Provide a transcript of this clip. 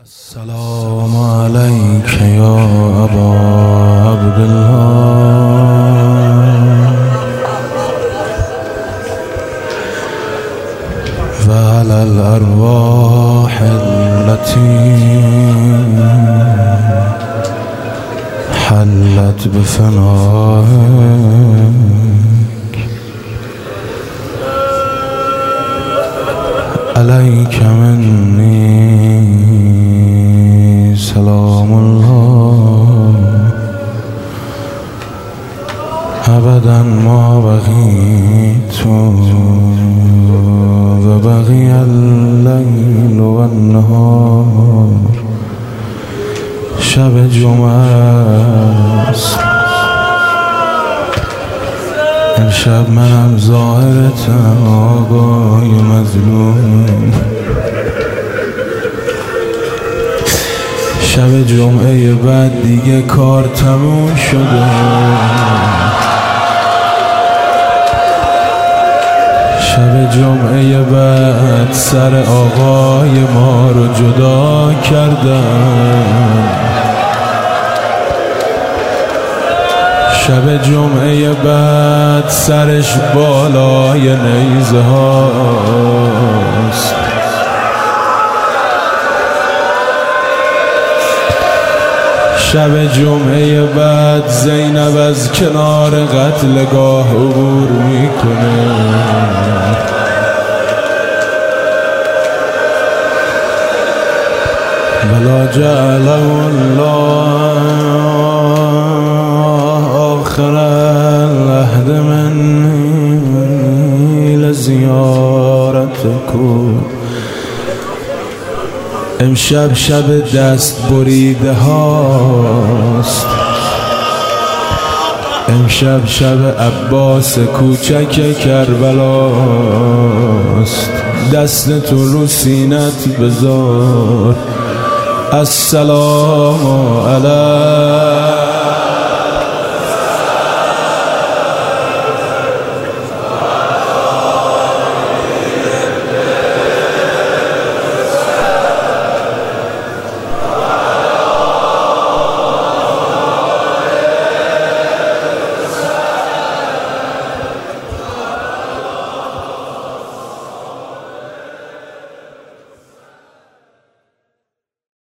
السلام عليك يا أبا عبد الله وعلى الأرواح التي حلت بفنائك عليك مني سلام الله أبدا ما بقيت وبقي الليل والنهار شب جمعه است امشب منم ظاهرتم آقای مظلوم شب جمعه بعد دیگه کار تموم شده شب جمعه بعد سر آقای ما رو جدا کردن شب جمعه بعد سرش بالای نیزه هاست شب جمعه بعد زینب از کنار قتلگاه عبور میکنه ولا جعله الله آخر العهد منی لزیارتکم امشب شب دست بریده هاست امشب شب عباس کوچک کربلاست دست تو رو سینت بذار السلام علیک